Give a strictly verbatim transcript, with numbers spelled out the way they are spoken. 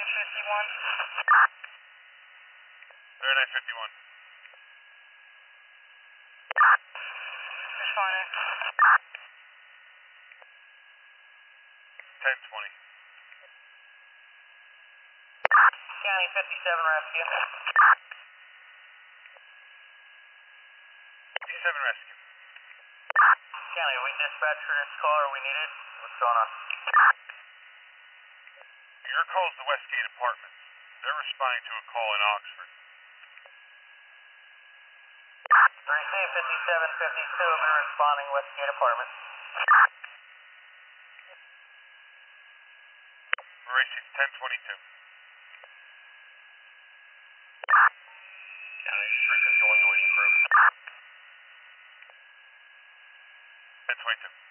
fifty-one. thirty-nine fifty-one. Responding. ten twenty. County fifty-seven rescue. fifty-seven rescue. County, we dispatched for this car. We need it. What's going on? Your call is the Westgate Apartments. They're responding to a call in Oxford. three C fifty-seven fifty-two, we're responding Westgate Apartments. We're racing ten twenty-two. County three fifty-one, waiting crew. ten twenty-two.